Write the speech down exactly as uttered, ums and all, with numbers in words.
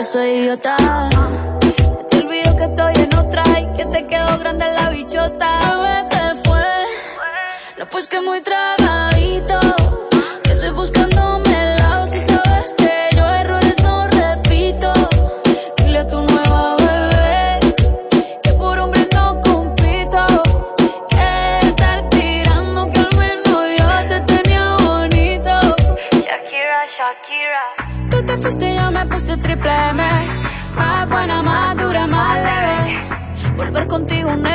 soy idiota. Te olvido que estoy en otra y que te quedó grande la bichota. Bebé, te fue, no pues que muy tragadito, que estoy buscándome el lado. Si sabes que yo errores no repito. Dile a tu nueva bebé que por hombre no compito, que estar tirando que al menos yo te tenía bonito. Shakira, Shakira. Tú te fuiste y yo me puse triple M, más buena, más dura, más leve. Volver contigo,